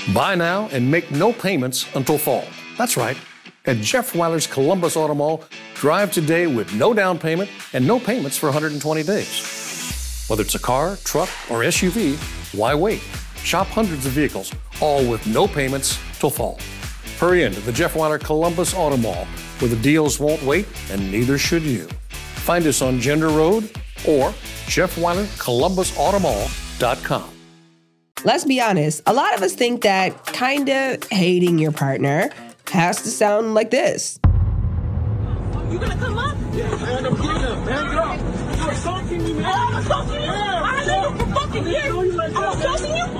Buy now and make no payments until fall. That's right. At Jeff Weiler's Columbus Auto Mall, drive today with no down payment and no payments for 120 days. Whether it's a car, truck, or SUV, why wait? Shop hundreds of vehicles, all with no payments till fall. Hurry into the Jeff Weiler Columbus Auto Mall, where the deals won't wait and neither should you. Find us on Gender Road or JeffWeilerColumbusAutomall.com. Let's be honest, a lot of us think that kind of hating your partner has to sound like this. You gonna come up? Yeah, man, I'm getting up, man. Get up. You're assaulting me, man. I'm assaulting you? Yeah, I know you for fucking years. I'm assaulting you?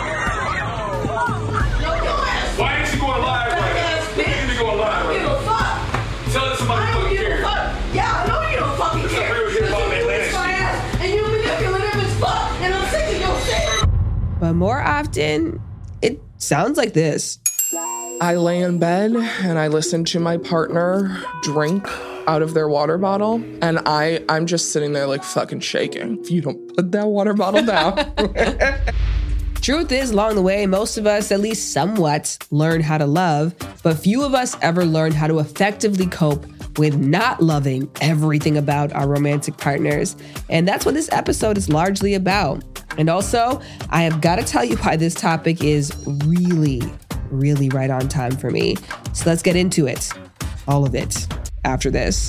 Why ain't you going live right now? You need to go live right now. Give a fuck. Tell us somebody fucking cares. Yeah, I know you don't fucking care. Because you bitch my ass and you manipulative as fuck and I'm sick of your shit. But more often, it sounds like this. I lay in bed and I listen to my partner drink out of their water bottle, and I'm just sitting there like fucking shaking. If you don't put that water bottle down. Truth is, along the way, most of us at least somewhat learn how to love, but few of us ever learned how to effectively cope with not loving everything about our romantic partners. And that's what this episode is largely about. And also, I have got to tell you why this topic is really right on time for me. So let's get into it. All of it after this.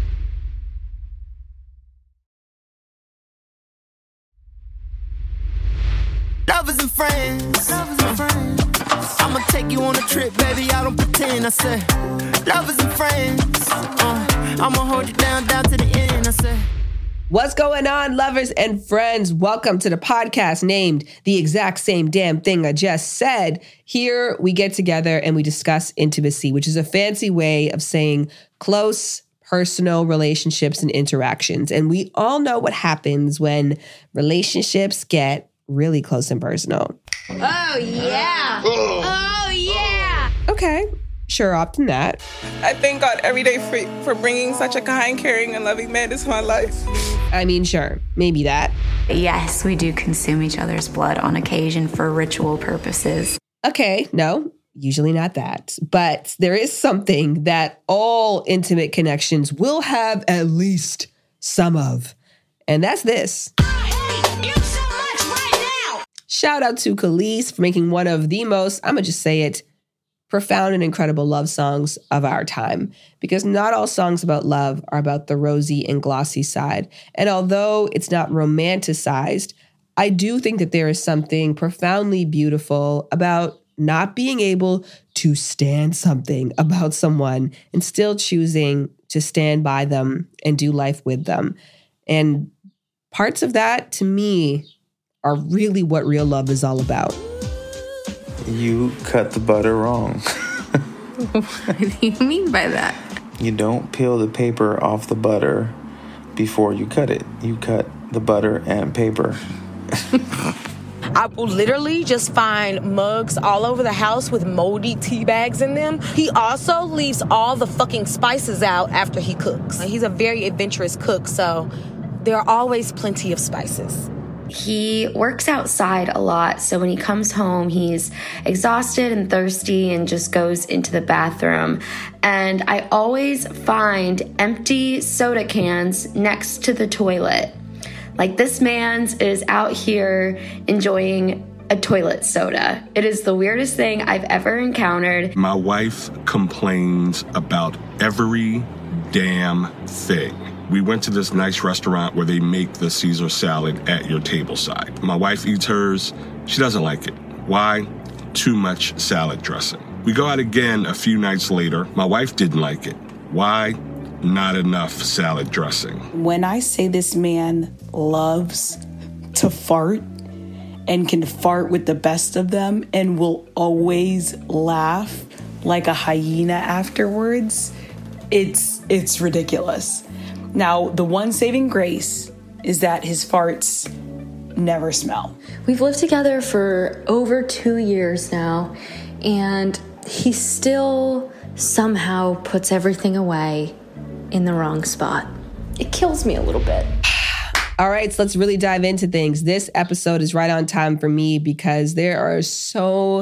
Lovers and friends. I'ma take you on a trip, baby. I don't pretend. I said, lovers and friends. I'ma hold you down to the end. I said. What's going on, lovers and friends? Welcome to the podcast named The Exact Same Damn Thing I Just Said. Here we get together and we discuss intimacy, which is a fancy way of saying close, personal relationships and interactions. And we all know what happens when relationships get really close and personal. Oh, yeah. Oh, yeah. Okay, sure, often that. I thank God every day for bringing such a kind, caring, and loving man into my life. I mean, sure, maybe that. Yes, we do consume each other's blood on occasion for ritual purposes. Okay, no, usually not that. But there is something that all intimate connections will have at least some of. And that's this. I hate you so much right now. Shout out to Kelis for making one of the most, I'm going to just say it, profound and incredible love songs of our time, because not all songs about love are about the rosy and glossy side. And although it's not romanticized, I do think that there is something profoundly beautiful about not being able to stand something about someone and still choosing to stand by them and do life with them. And parts of that, to me, are really what real love is all about. You cut the butter wrong. What do you mean by that? You don't peel the paper off the butter before you cut it. You cut the butter and paper. I will literally just find mugs all over the house with moldy tea bags in them. He also leaves all the fucking spices out after he cooks. He's a very adventurous cook, so there are always plenty of spices. He works outside a lot, so when he comes home, he's exhausted and thirsty and just goes into the bathroom. And I always find empty soda cans next to the toilet. Like, this man's is out here enjoying a toilet soda. It is the weirdest thing I've ever encountered. My wife complains about every damn thing. We went to this nice restaurant where they make the Caesar salad at your table side. My wife eats hers. She doesn't like it. Why? Too much salad dressing. We go out again a few nights later. My wife didn't like it. Why? Not enough salad dressing. When I say this man loves to fart and can fart with the best of them and will always laugh like a hyena afterwards, it's ridiculous. Now, the one saving grace is that his farts never smell. We've lived together for over 2 years now, and he still somehow puts everything away in the wrong spot. It kills me a little bit. All right, so let's really dive into things. This episode is right on time for me because there are so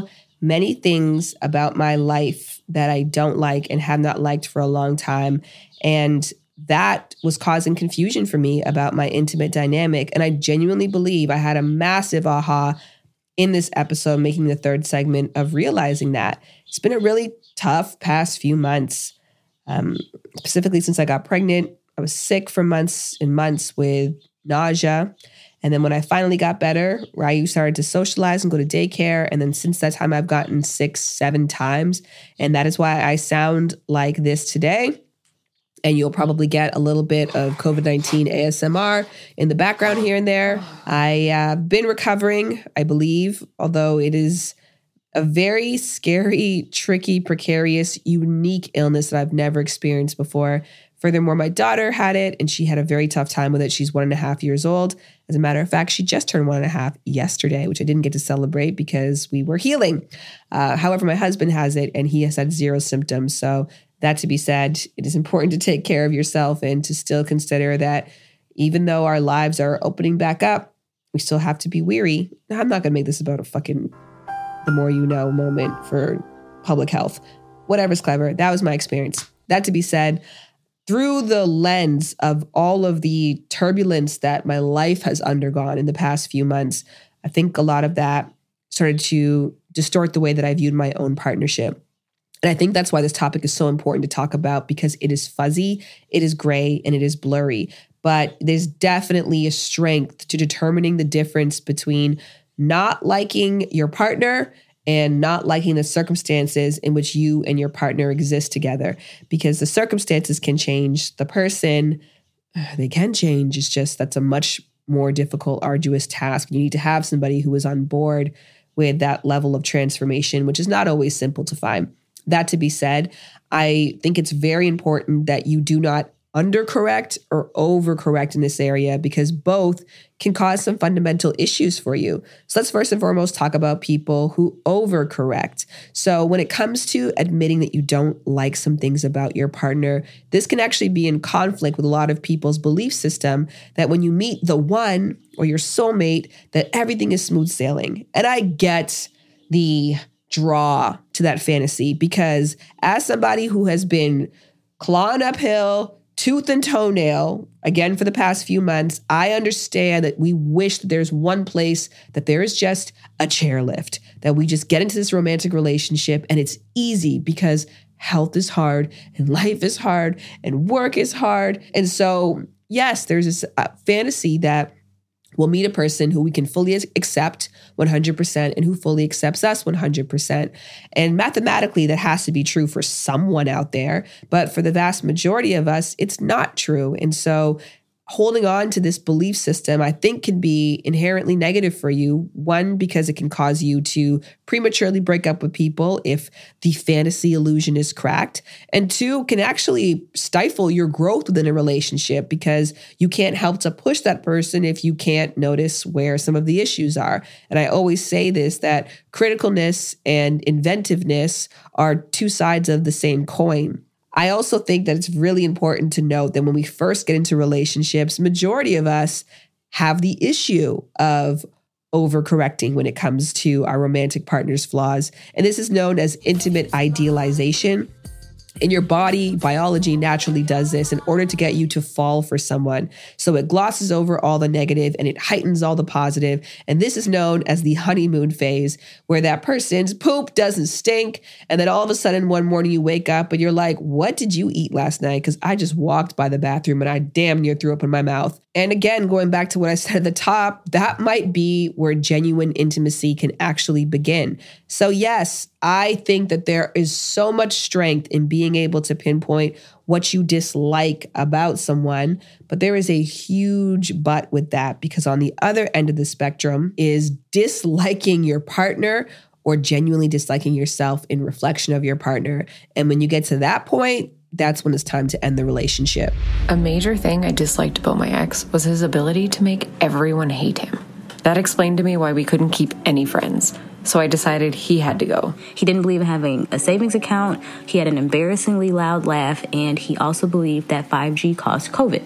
many things about my life that I don't like and have not liked for a long time. And that was causing confusion for me about my intimate dynamic. And I genuinely believe I had a massive aha in this episode, making the third segment, of realizing that. It's been a really tough past few months, specifically since I got pregnant. I was sick for months and months with nausea. And then when I finally got better, Ryu started to socialize and go to daycare. And then since that time, I've gotten 6-7 times. And that is why I sound like this today. And you'll probably get a little bit of COVID-19 ASMR in the background here and there. I've been recovering, I believe, although it is a very scary, tricky, precarious, unique illness that I've never experienced before. Furthermore, my daughter had it, and she had a very tough time with it. She's 1.5 years old. As a matter of fact, she just turned 1.5 yesterday, which I didn't get to celebrate because we were healing. However, my husband has it, and he has had 0 symptoms. So that to be said, it is important to take care of yourself and to still consider that even though our lives are opening back up, we still have to be weary. Now, I'm not going to make this about a fucking the more you know moment for public health. Whatever's clever. That was my experience. That to be said, through the lens of all of the turbulence that my life has undergone in the past few months, I think a lot of that started to distort the way that I viewed my own partnership. And I think that's why this topic is so important to talk about, because it is fuzzy, it is gray, and it is blurry. But there's definitely a strength to determining the difference between not liking your partner and not liking the circumstances in which you and your partner exist together. Because the circumstances can change. The person, they can change. It's just that's a much more difficult, arduous task. You need to have somebody who is on board with that level of transformation, which is not always simple to find. That to be said, I think it's very important that you do not undercorrect or overcorrect in this area, because both can cause some fundamental issues for you. So let's first and foremost talk about people who overcorrect. So when it comes to admitting that you don't like some things about your partner, this can actually be in conflict with a lot of people's belief system that when you meet the one or your soulmate, that everything is smooth sailing. And I get the draw to that fantasy, because as somebody who has been clawing uphill, tooth and toenail, again, for the past few months, I understand that we wish that there's one place that there is just a chairlift, that we just get into this romantic relationship and it's easy because health is hard and life is hard and work is hard. And so, yes, there's this fantasy that we'll meet a person who we can fully accept 100% and who fully accepts us 100%. And mathematically, that has to be true for someone out there. But for the vast majority of us, it's not true. And so holding on to this belief system, I think, can be inherently negative for you. One, because it can cause you to prematurely break up with people if the fantasy illusion is cracked. And two, can actually stifle your growth within a relationship, because you can't help to push that person if you can't notice where some of the issues are. And I always say this, that criticalness and inventiveness are two sides of the same coin. I also think that it's really important to note that when we first get into relationships, majority of us have the issue of overcorrecting when it comes to our romantic partner's flaws. And this is known as intimate idealization. And your body, biology naturally does this in order to get you to fall for someone. So it glosses over all the negative and it heightens all the positive. And this is known as the honeymoon phase, where that person's poop doesn't stink. And then all of a sudden one morning you wake up and you're like, what did you eat last night? Because I just walked by the bathroom and I damn near threw up in my mouth. And again, going back to what I said at the top, that might be where genuine intimacy can actually begin. So yes, I think that there is so much strength in being able to pinpoint what you dislike about someone, but there is a huge but with that, because on the other end of the spectrum is disliking your partner or genuinely disliking yourself in reflection of your partner. And when you get to that point, that's when it's time to end the relationship. A major thing I disliked about my ex was his ability to make everyone hate him. That explained to me why we couldn't keep any friends. So I decided he had to go. He didn't believe in having a savings account. He had an embarrassingly loud laugh. And he also believed that 5G caused COVID.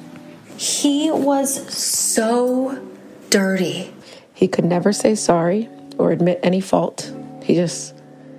He was so dirty. He could never say sorry or admit any fault. He just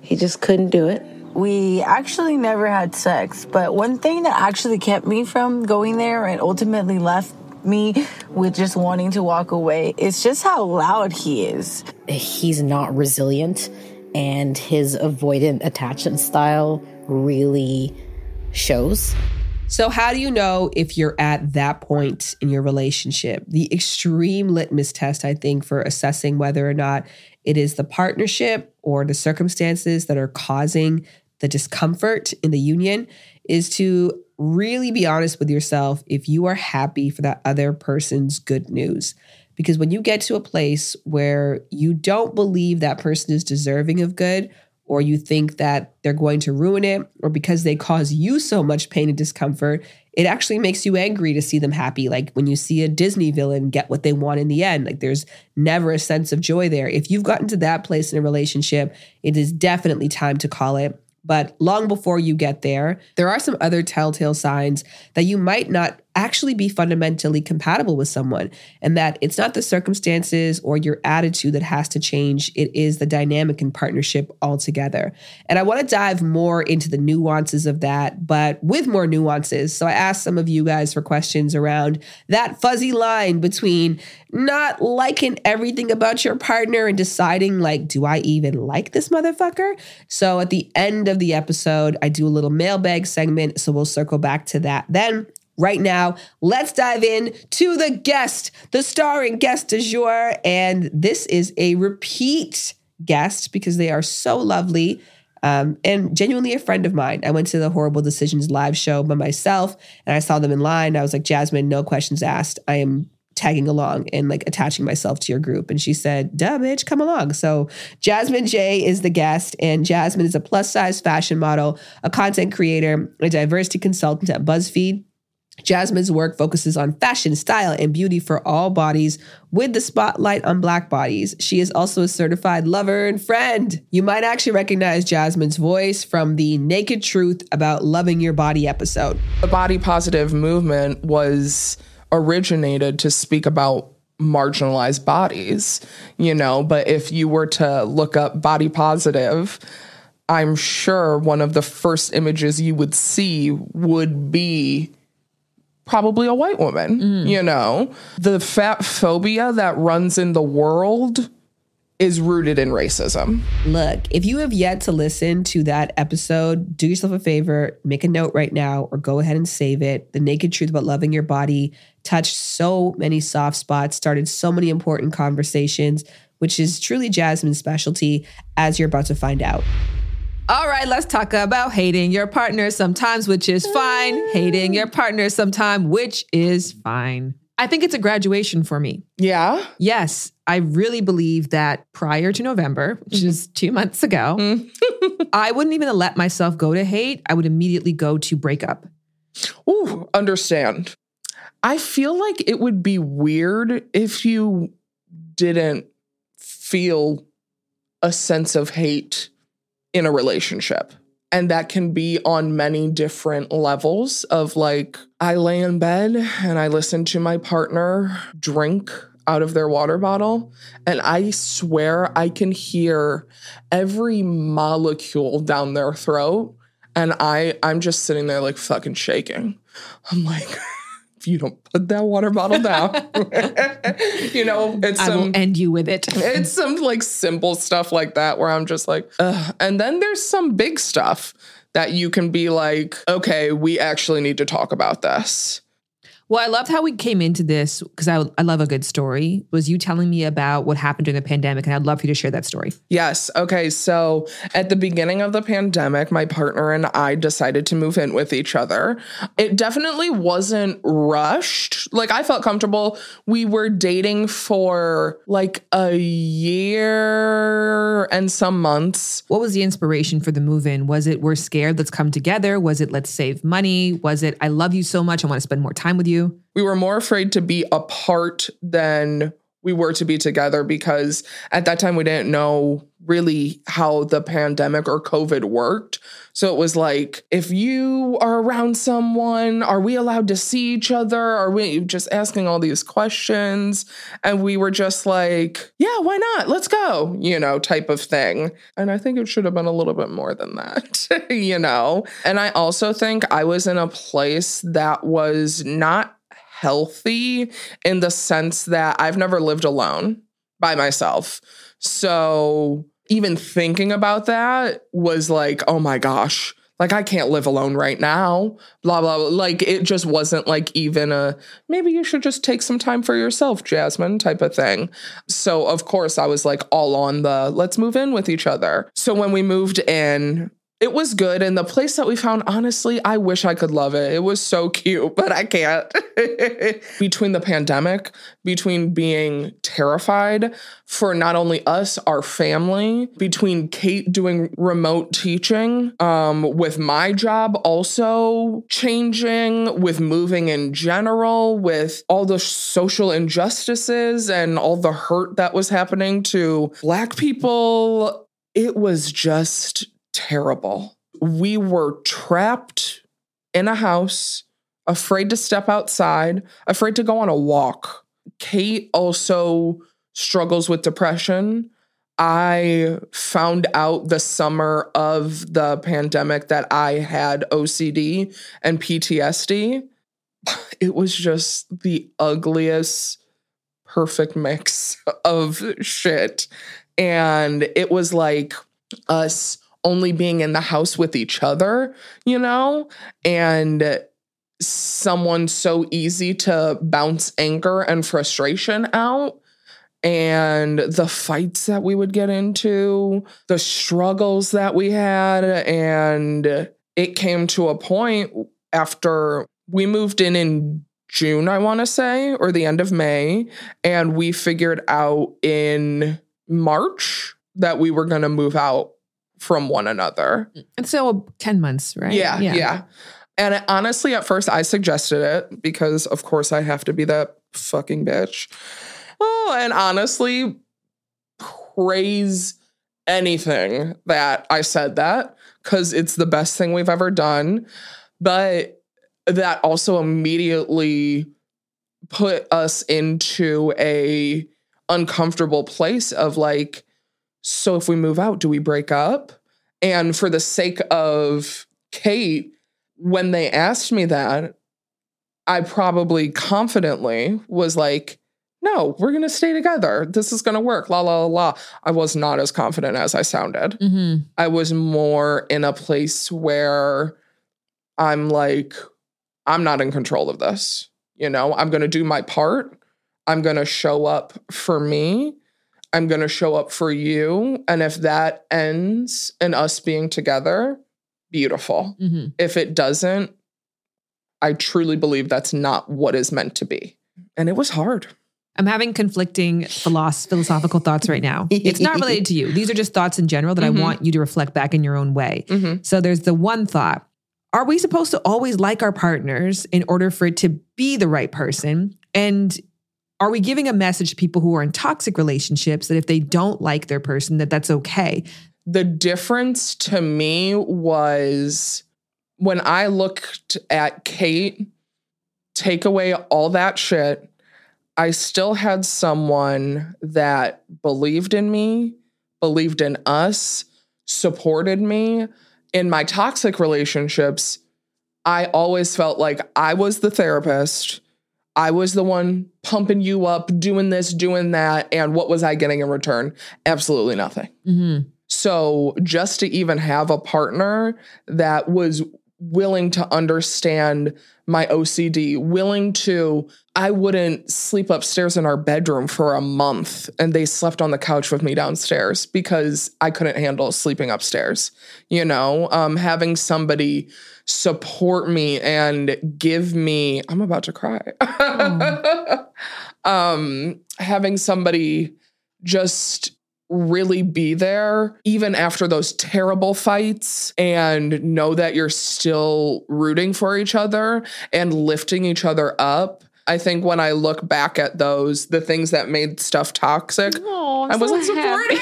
He just couldn't do it. We actually never had sex, but one thing that actually kept me from going there and ultimately left me with just wanting to walk away is just how loud he is. He's not resilient, and his avoidant attachment style really shows. So how do you know if you're at that point in your relationship? The extreme litmus test, I think, for assessing whether or not it is the partnership or the circumstances that are causing the discomfort in the union is to really be honest with yourself if you are happy for that other person's good news. Because when you get to a place where you don't believe that person is deserving of good, or you think that they're going to ruin it, or because they cause you so much pain and discomfort, it actually makes you angry to see them happy. Like when you see a Disney villain get what they want in the end, like there's never a sense of joy there. If you've gotten to that place in a relationship, it is definitely time to call it. But long before you get there, there are some other telltale signs that you might not actually be fundamentally compatible with someone, and that it's not the circumstances or your attitude that has to change. It is the dynamic and partnership altogether. And I want to dive more into the nuances of that, but with more nuances. So I asked some of you guys for questions around that fuzzy line between not liking everything about your partner and deciding, like, do I even like this motherfucker? So at the end of the episode, I do a little mailbag segment, so we'll circle back to that then. Right now, let's dive in to the guest, the starring guest du jour. And this is a repeat guest because they are so lovely and genuinely a friend of mine. I went to the Horrible Decisions live show by myself and I saw them in line. I was like, Jasmine, no questions asked. I am tagging along and like attaching myself to your group. And she said, duh, bitch, come along. So Jasmine J is the guest, and Jasmine is a plus size fashion model, a content creator, a diversity consultant at BuzzFeed. Jasmine's work focuses on fashion, style, and beauty for all bodies with the spotlight on Black bodies. She is also a certified lover and friend. You might actually recognize Jasmine's voice from the Naked Truth About Loving Your Body episode. The body positive movement was originated to speak about marginalized bodies, you know, but if you were to look up body positive, I'm sure one of the first images you would see would be probably a white woman, you know. The fat phobia that runs in the world is rooted in racism. Look, if you have yet to listen to that episode, do yourself a favor, make a note right now or go ahead and save it. The Naked Truth About Loving Your Body touched so many soft spots, started so many important conversations, which is truly Jasmine's specialty, as you're about to find out. All right, let's talk about hating your partner sometimes, which is fine. Hating your partner sometime, which is fine. I think it's a graduation for me. Yeah? Yes. I really believe that prior to November, which is 2 months ago, I wouldn't even let myself go to hate. I would immediately go to breakup. Ooh, understand. I feel like it would be weird if you didn't feel a sense of hate in a relationship. And that can be on many different levels of like, I lay in bed and I listen to my partner drink out of their water bottle. And I swear I can hear every molecule down their throat. And I'm just sitting there like fucking shaking. I'm like, if you don't put that water bottle down, you know, I will end you with it. It's some like simple stuff like that where I'm just like, ugh. And then there's some big stuff that you can be like, okay, we actually need to talk about this. Well, I loved how we came into this because I love a good story. Was you telling me about what happened during the pandemic? And I'd love for you to share that story. Yes. Okay. So at the beginning of the pandemic, my partner and I decided to move in with each other. It definitely wasn't rushed. Like I felt comfortable. We were dating for like a year and some months. What was the inspiration for the move in? Was it, we're scared, let's come together? Was it, let's save money? Was it, I love you so much, I want to spend more time with you? We were more afraid to be apart than we were to be together, because at that time we didn't know really how the pandemic or COVID worked. So it was like, if you are around someone, are we allowed to see each other? Are we just asking all these questions? And we were just like, yeah, why not? Let's go, type of thing. And I think it should have been a little bit more than that, And I also think I was in a place that was not healthy in the sense that I've never lived alone by myself. So even thinking about that was like, oh my gosh, like I can't live alone right now, blah, blah, blah. Like it just wasn't like even a, maybe you should just take some time for yourself, Jasmine, type of thing. So of course I was like all on the, let's move in with each other. So when we moved in, it was good. And the place that we found, honestly, I wish I could love it. It was so cute, but I can't. Between the pandemic, between being terrified for not only us, our family, between Kate doing remote teaching, with my job also changing, with moving in general, with all the social injustices and all the hurt that was happening to Black people, it was just terrible. We were trapped in a house, afraid to step outside, afraid to go on a walk. Kate also struggles with depression. I found out the summer of the pandemic that I had OCD and PTSD. It was just the ugliest, perfect mix of shit. And it was like us only being in the house with each other, and someone so easy to bounce anger and frustration out, and the fights that we would get into, the struggles that we had. And it came to a point after we moved in June, I want to say, or the end of May, and we figured out in March that we were going to move out from one another. And so 10 months, right? Yeah. And honestly, at first I suggested it because of course I have to be that fucking bitch. Oh, and honestly, praise anything that I said that, because it's the best thing we've ever done. But that also immediately put us into a uncomfortable place of like, so if we move out, do we break up? And for the sake of Kate, when they asked me that, I probably confidently was like, no, we're going to stay together. This is going to work. La, la, la, la. I was not as confident as I sounded. Mm-hmm. I was more in a place where I'm like, I'm not in control of this. I'm going to do my part. I'm going to show up for me. I'm going to show up for you. And if that ends in us being together, beautiful. Mm-hmm. If it doesn't, I truly believe that's not what is meant to be. And it was hard. I'm having conflicting philosophical thoughts right now. It's not related to you. These are just thoughts in general that I want you to reflect back in your own way. Mm-hmm. So there's the one thought. Are we supposed to always like our partners in order for it to be the right person? And are we giving a message to people who are in toxic relationships that if they don't like their person, that's okay? The difference to me was when I looked at Kate, take away all that shit, I still had someone that believed in me, believed in us, supported me. In my toxic relationships, I always felt like I was the therapist. I was the one pumping you up, doing this, doing that. And what was I getting in return? Absolutely nothing. Mm-hmm. So just to even have a partner that was willing to understand my OCD, I wouldn't sleep upstairs in our bedroom for a month and they slept on the couch with me downstairs because I couldn't handle sleeping upstairs. Having somebody support me and give me, I'm about to cry. Having somebody just really be there even after those terrible fights and know that you're still rooting for each other and lifting each other up I think when I look back at those, the things that made stuff toxic, I wasn't supported.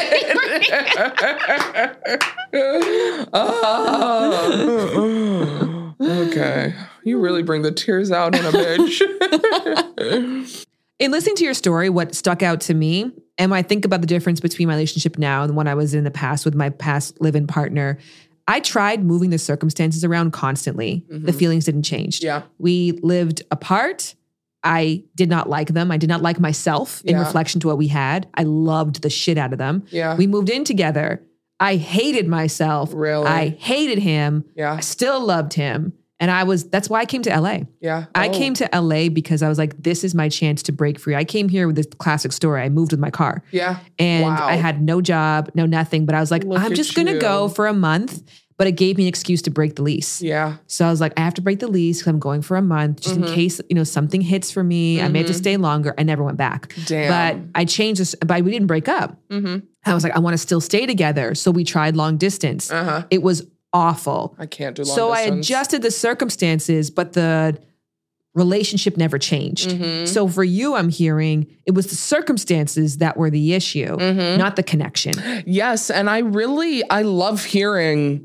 Okay. You really bring the tears out in a bitch. In listening to your story, what stuck out to me, and when I think about the difference between my relationship now and the one I was in the past with my past live-in partner, I tried moving the circumstances around constantly. Mm-hmm. The feelings didn't change. Yeah. We lived apart. I did not like them. I did not like myself in reflection to what we had. I loved the shit out of them. Yeah. We moved in together. I hated myself. Really? I hated him. Yeah. I still loved him. And that's why I came to LA. Yeah. I came to LA because I was like, this is my chance to break free. I came here with this classic story. I moved with my car. Yeah. And I had no job, no nothing. But I was like, I'm just going to go for a month. But it gave me an excuse to break the lease. Yeah. So I was like, I have to break the lease because I'm going for a month just in case, something hits for me. I may have to stay longer. I never went back. Damn. But I changed this, but we didn't break up. I was like, I want to still stay together. So we tried long distance. It was awful. I can't do long so distance. I adjusted the circumstances, but the relationship never changed. So for you, I'm hearing it was the circumstances that were the issue, not the connection. Yes. And I love hearing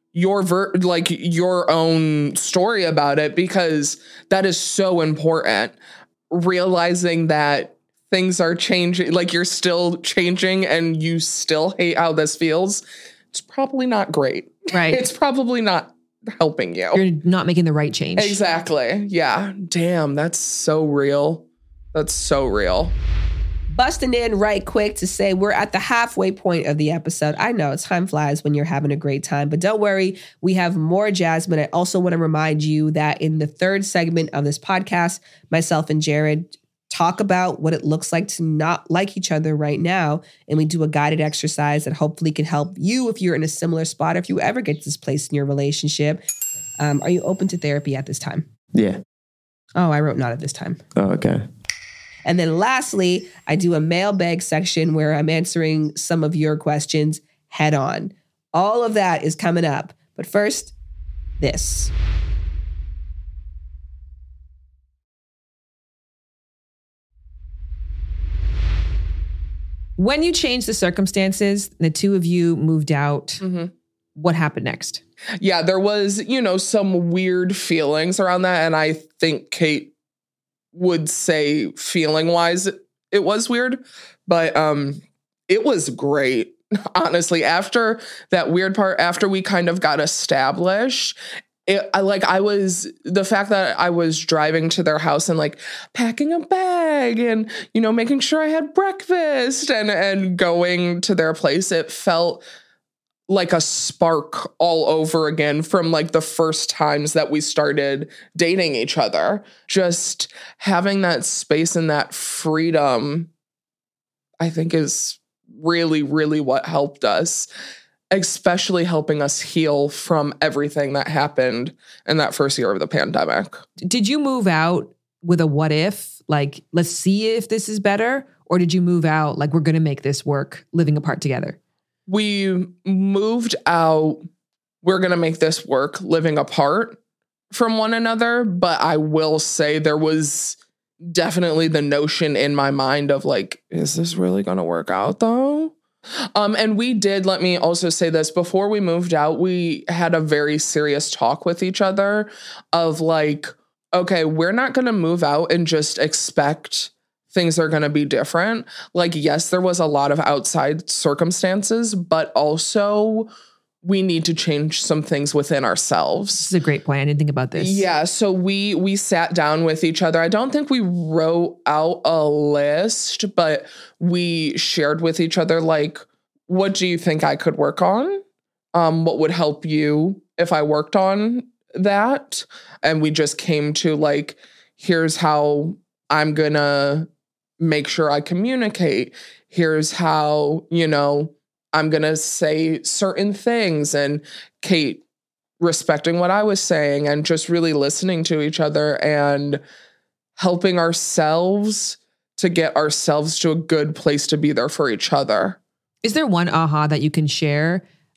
your own story about it, because that is so important. Realizing that things are changing, like you're still changing and you still hate how this feels. It's probably not great. Right. It's probably not helping you. You're not making the right change. Exactly. Yeah. Damn. That's so real. That's so real. Busting in right quick to say we're at the halfway point of the episode. I know time flies when you're having a great time, but don't worry, we have more Jasmine. I also want to remind you that in the third segment of this podcast, myself and Jared talk about what it looks like to not like each other right now. And we do a guided exercise that hopefully can help you if you're in a similar spot, or if you ever get to this place in your relationship. Are you open to therapy at this time? Yeah. Oh, I wrote not at this time. Oh, okay. And then lastly, I do a mailbag section where I'm answering some of your questions head on. All of that is coming up. But first, this. When you changed the circumstances, the two of you moved out, what happened next? Yeah, there was, some weird feelings around that. And I think Kate would say feeling wise, it was weird, but it was great. Honestly, after that weird part, after we kind of got established, the fact that I was driving to their house and like packing a bag and, making sure I had breakfast and going to their place, it felt like a spark all over again from like the first times that we started dating each other. Just having that space and that freedom, I think, is really, really what helped us, especially helping us heal from everything that happened in that first year of the pandemic. Did you move out with a what if, like, let's see if this is better? Or did you move out like, we're going to make this work living apart together? We moved out, we're going to make this work living apart from one another. But I will say there was definitely the notion in my mind of like, is this really going to work out though? And we did, let me also say this, before we moved out, we had a very serious talk with each other of like, okay, we're not going to move out and just expect things are going to be different. Like, yes, there was a lot of outside circumstances, but also we need to change some things within ourselves. This is a great point. I didn't think about this. Yeah. So we sat down with each other. I don't think we wrote out a list, but we shared with each other, like, what do you think I could work on? What would help you if I worked on that? And we just came to like, here's how I'm going to make sure I communicate. Here's how, I'm going to say certain things. And Kate respecting what I was saying and just really listening to each other and helping ourselves to get ourselves to a good place to be there for each other. Is there one aha that you can share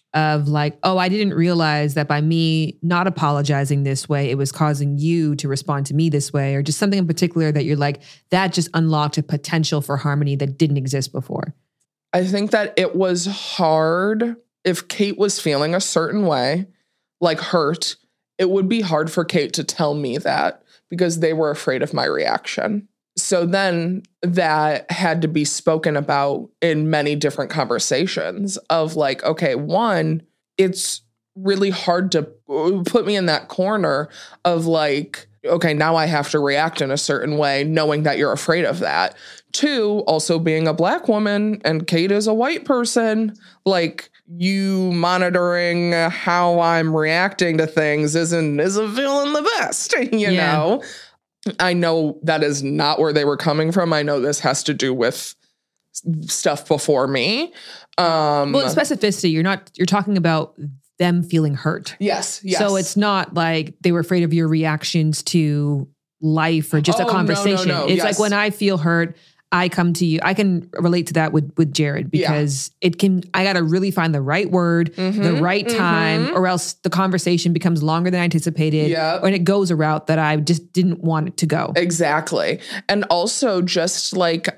of like, oh, I didn't realize that by me not apologizing this way, it was causing you to respond to me this way, or just something in particular that you're like, that just unlocked a potential for harmony that didn't exist before? I think that it was hard if Kate was feeling a certain way, like hurt. It would be hard for Kate to tell me that because they were afraid of my reaction. So then that had to be spoken about in many different conversations of like, okay, one, it's really hard to put me in that corner of like, okay, now I have to react in a certain way, knowing that you're afraid of that. Two, also being a Black woman and Kate is a white person, like you monitoring how I'm reacting to things isn't feeling the best, you know? I know that is not where they were coming from. I know this has to do with stuff before me. Well, in specificity, you're talking about them feeling hurt. Yes. So it's not like they were afraid of your reactions to life or just a conversation. No. It's like when I feel hurt, I come to you. I can relate to that with Jared because I got to really find the right word, the right time, or else the conversation becomes longer than I anticipated. And it goes a route that I just didn't want it to go. Exactly. And also just like,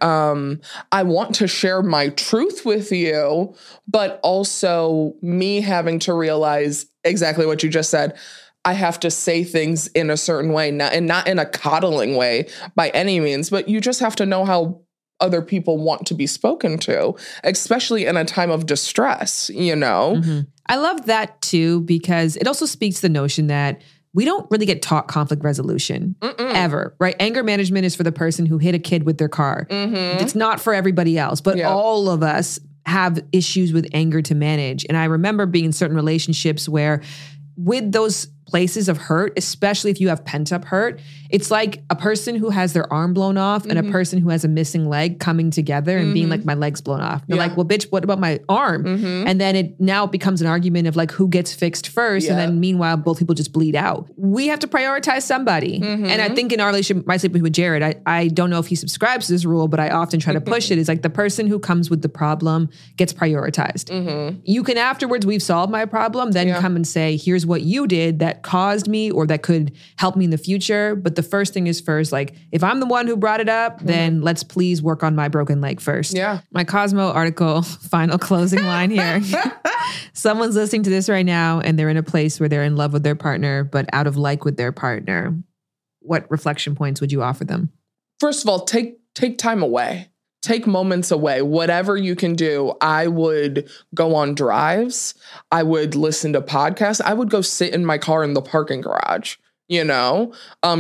I want to share my truth with you, but also me having to realize exactly what you just said. I have to say things in a certain way, not in a coddling way by any means, but you just have to know how other people want to be spoken to, especially in a time of distress, you know? I love that too, because it also speaks to the notion that we don't really get taught conflict resolution ever, right? Anger management is for the person who hit a kid with their car. It's not for everybody else, but all of us have issues with anger to manage. And I remember being in certain relationships where with those places of hurt, especially if you have pent up hurt, it's like a person who has their arm blown off and a person who has a missing leg coming together and being like, my leg's blown off. They're like, well, bitch, what about my arm? And then it now becomes an argument of like, who gets fixed first? And then meanwhile, both people just bleed out. We have to prioritize somebody. And I think in our relationship, my sleeping with Jared, I don't know if he subscribes to this rule, but I often try to push it. It's like the person who comes with the problem gets prioritized. You can afterwards, we've solved my problem, then come and say, here's what you did that caused me or that could help me in the future. But the first thing is first, like if I'm the one who brought it up, then let's please work on my broken leg first. My Cosmo article, final closing line here. Someone's listening to this right now and they're in a place where they're in love with their partner, but out of like with their partner. What reflection points would you offer them? First of all, take time away. Take moments away, whatever you can do. I would go on drives. I would listen to podcasts. I would go sit in my car in the parking garage, you know,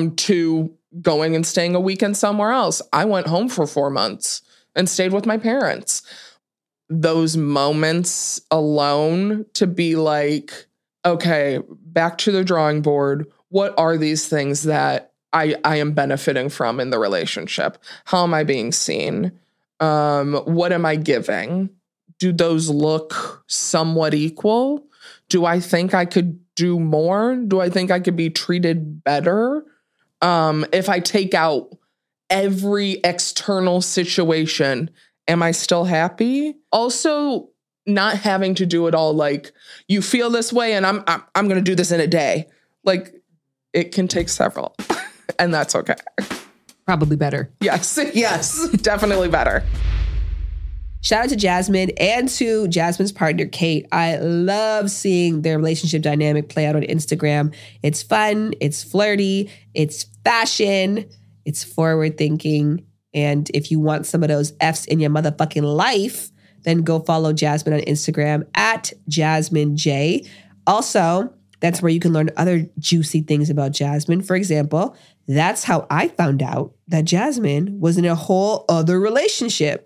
to going and staying a weekend somewhere else. I went home for 4 months and stayed with my parents. Those moments alone to be like, okay, back to the drawing board. What are these things that I am benefiting from in the relationship? How am I being seen? What am I giving? Do those look somewhat equal? Do I think I could do more? Do I think I could be treated better? If I take out every external situation, am I still happy? Also, not having to do it all like you feel this way and I'm going to do this in a day. Like it can take several and that's okay. Probably better. Yes, definitely better. Shout out to Jasmine and to Jasmine's partner, Kate. I love seeing their relationship dynamic play out on Instagram. It's fun, it's flirty, it's fashion, it's forward thinking. And if you want some of those F's in your motherfucking life, then go follow Jasmine on Instagram at JasmineJ. Also, that's where you can learn other juicy things about Jasmine. For example, that's how I found out that Jasmine was in a whole other relationship.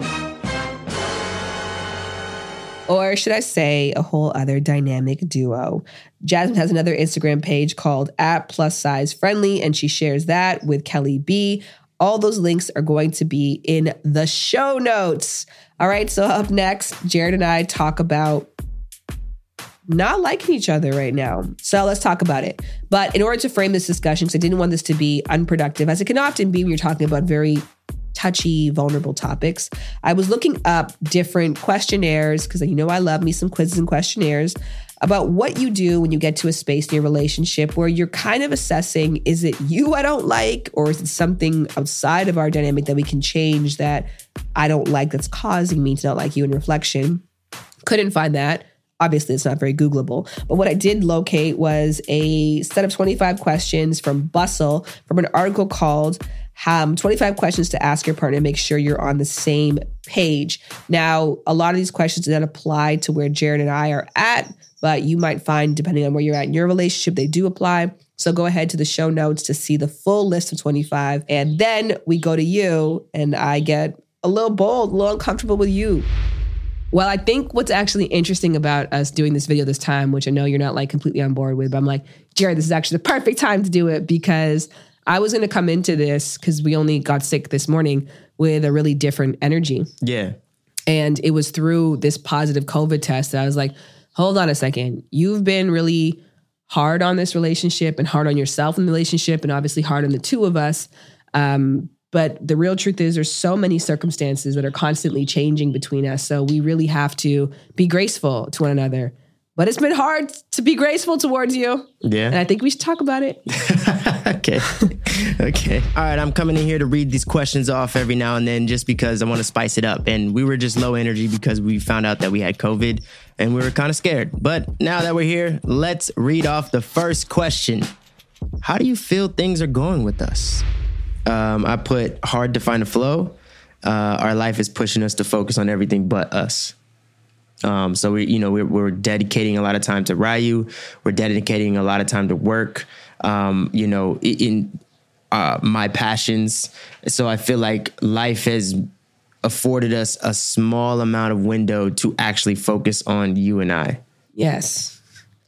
Or should I say a whole other dynamic duo. Jasmine has another Instagram page called @PlusSizeFriendly, and she shares that with Kelly B. All those links are going to be in the show notes. All right, so up next, Jared and I talk about not liking each other right now. So let's talk about it. But in order to frame this discussion, because I didn't want this to be unproductive, as it can often be when you're talking about very touchy, vulnerable topics. I was looking up different questionnaires because I love me some quizzes and questionnaires about what you do when you get to a space in your relationship where you're kind of assessing, is it you I don't like, or is it something outside of our dynamic that we can change that I don't like that's causing me to not like you in reflection? Couldn't find that. Obviously, it's not very Googleable. But what I did locate was a set of 25 questions from Bustle from an article called 25 questions to ask your partner and make sure you're on the same page. Now, a lot of these questions do not apply to where Jared and I are at, but you might find, depending on where you're at in your relationship, they do apply. So go ahead to the show notes to see the full list of 25. And then we go to you and I get a little bold, a little uncomfortable with you. Well, I think what's actually interesting about us doing this video this time, which I know you're not like completely on board with, but I'm like, Jared, this is actually the perfect time to do it because I was going to come into this because we only got sick this morning with a really different energy. Yeah. And it was through this positive COVID test that I was like, hold on a second. You've been really hard on this relationship and hard on yourself in the relationship and obviously hard on the two of us. But the real truth is there's so many circumstances that are constantly changing between us. So we really have to be graceful to one another. But it's been hard to be graceful towards you. Yeah. And I think we should talk about it. Okay. All right. I'm coming in here to read these questions off every now and then just because I want to spice it up. And we were just low energy because we found out that we had COVID and we were kind of scared. But now that we're here, let's read off the first question. How do you feel things are going with us? I put hard to find a flow. Our life is pushing us to focus on everything but us. So we're dedicating a lot of time to Ryu. We're dedicating a lot of time to work. In my passions. So I feel like life has afforded us a small amount of window to actually focus on you and I. Yes.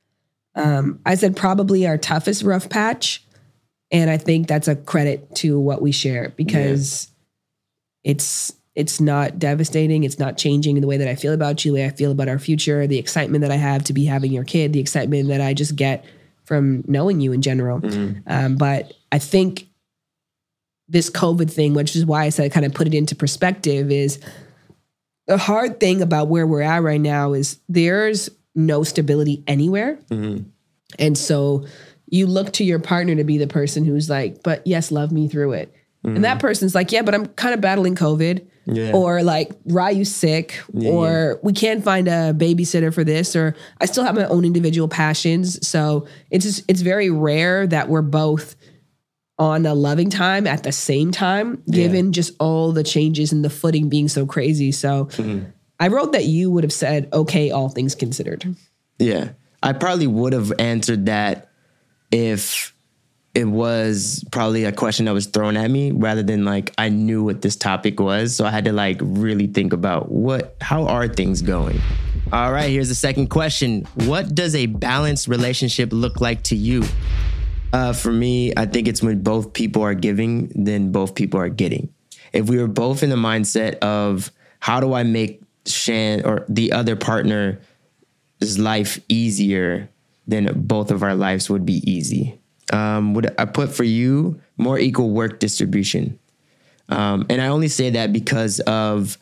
I said probably our toughest rough patch. And I think that's a credit to what we share because it's not devastating. It's not changing the way that I feel about you, the way I feel about our future, the excitement that I have to be having your kid, the excitement that I just get from knowing you in general. Mm-hmm. But I think this COVID thing, which is why I said I kind of put it into perspective, is the hard thing about where we're at right now is there's no stability anywhere. Mm-hmm. And so you look to your partner to be the person who's like, but yes, love me through it. Mm-hmm. And that person's like, yeah, but I'm kind of battling COVID. Yeah. Or like, Ryu's sick, or we can't find a babysitter for this, or I still have my own individual passions. So it's very rare that we're both on a loving time at the same time, given just all the changes and the footing being so crazy. So I wrote that you would have said, okay, all things considered. Yeah. I probably would have answered that if it was probably a question that was thrown at me rather than like I knew what this topic was. So I had to like really think about how are things going? All right, here's the second question. What does a balanced relationship look like to you? For me, I think it's when both people are giving, then both people are getting. If we were both in the mindset of how do I make Shan or the other partner's life easier, then both of our lives would be easy. What I put for you, more equal work distribution. And I only say that because of,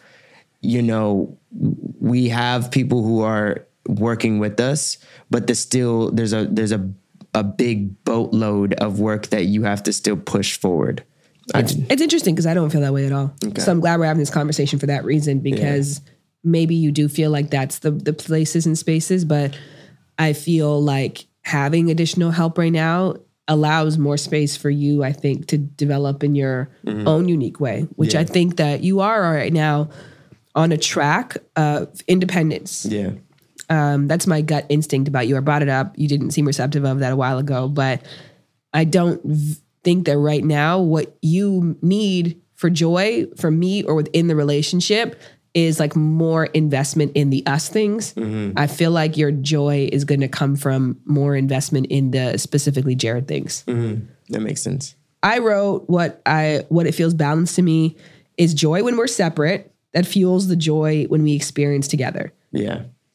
we have people who are working with us, but there's a big boatload of work that you have to still push forward. It's interesting because I don't feel that way at all. Okay. So I'm glad we're having this conversation for that reason, because maybe you do feel like that's the places and spaces, but I feel like having additional help right now allows more space for you, I think, to develop in your own unique way, which I think that you are right now on a track of independence. Yeah. That's my gut instinct about you. I brought it up. You didn't seem receptive of that a while ago, but I don't think that right now what you need for joy from me or within the relationship is like more investment in the us things. Mm-hmm. I feel like your joy is going to come from more investment in the specifically Jared things. Mm-hmm. That makes sense. I wrote what it feels balanced to me is joy when we're separate that fuels the joy when we experience together. Yeah.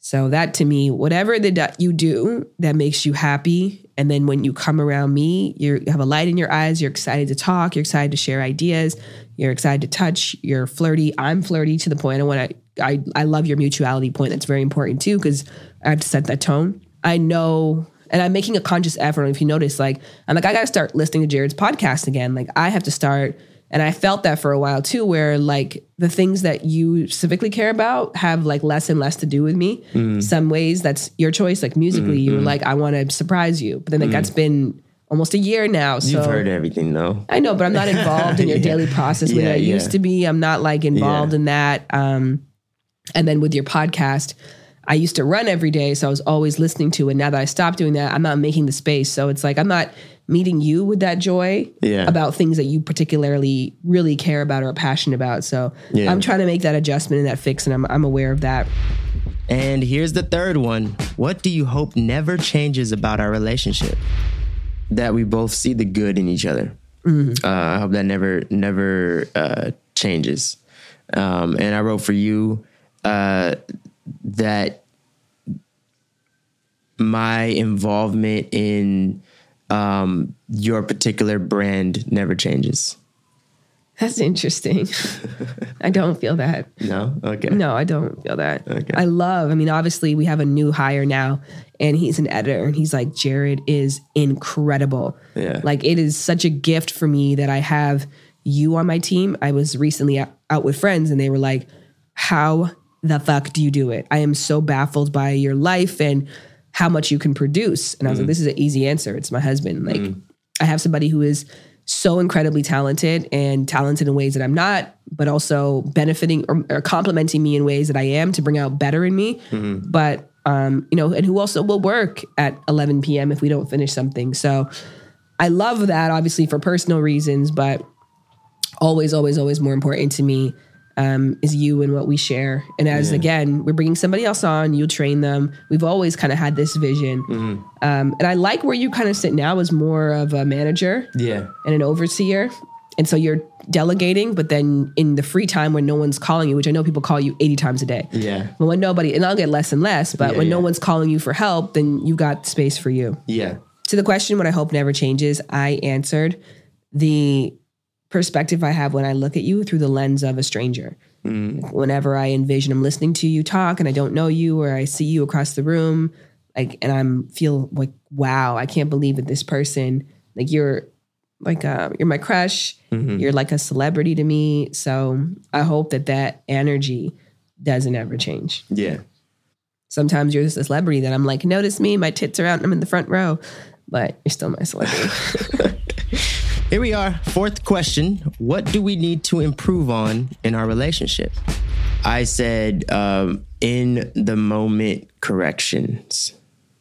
So that to me, whatever that you do that makes you happy, and then when you come around me, you have a light in your eyes, you're excited to talk, you're excited to share ideas, you're excited to touch, you're flirty. I'm flirty to the point I love your mutuality point. That's very important too, because I have to set that tone. I know, and I'm making a conscious effort. If you notice, I'm I got to start listening to Jared's podcast again. Like I have to start. And I felt that for a while too, where like the things that you specifically care about have like less and less to do with me. Some ways that's your choice. Like musically, you were like, I want to surprise you. But then like that's been almost a year now. So you've heard everything though. I know, but I'm not involved in your daily process the way I used to be. I'm not like involved in that. And then with your podcast, I used to run every day. So I was always listening to it. Now that I stopped doing that, I'm not making the space. So it's like, I'm not meeting you with that joy about things that you particularly really care about or are passionate about. So I'm trying to make that adjustment and that fix, and I'm aware of that. And here's the third one. What do you hope never changes about our relationship? That we both see the good in each other. I hope that never changes. And I wrote for you that my involvement in your particular brand never changes. That's interesting. I don't feel that. No? Okay. No, I don't feel that. Okay. Obviously we have a new hire now, and he's an editor, and he's like, Jared is incredible. Yeah. Like it is such a gift for me that I have you on my team. I was recently out with friends, and they were like, how the fuck do you do it? I am so baffled by your life and how much you can produce. And I was like, this is an easy answer. It's my husband. Like I have somebody who is so incredibly talented and talented in ways that I'm not, but also benefiting or complimenting me in ways that I am to bring out better in me. But, and who also will work at 11 p.m. if we don't finish something. So I love that, obviously for personal reasons, but always, always, always more important to me is you and what we share. And as again, we're bringing somebody else on, you'll train them. We've always kind of had this vision. And I like where you kind of sit now as more of a manager and an overseer. And so you're delegating, but then in the free time when no one's calling you, which I know people call you 80 times a day. But when nobody, and I'll get less and less, but when no one's calling you for help, then you got space for you. To the question, what I hope never changes, I answered the perspective I have when I look at you through the lens of a stranger. Whenever I envision I'm listening to you talk and I don't know you, or I see you across the room, and feel like, wow, I can't believe that this person, you're my crush. You're like a celebrity to me. So I hope that energy doesn't ever change. Sometimes you're just a celebrity that I'm like, notice me, my tits are out and I'm in the front row, but you're still my celebrity. Here we are. Fourth question. What do we need to improve on in our relationship? I said, in the moment corrections.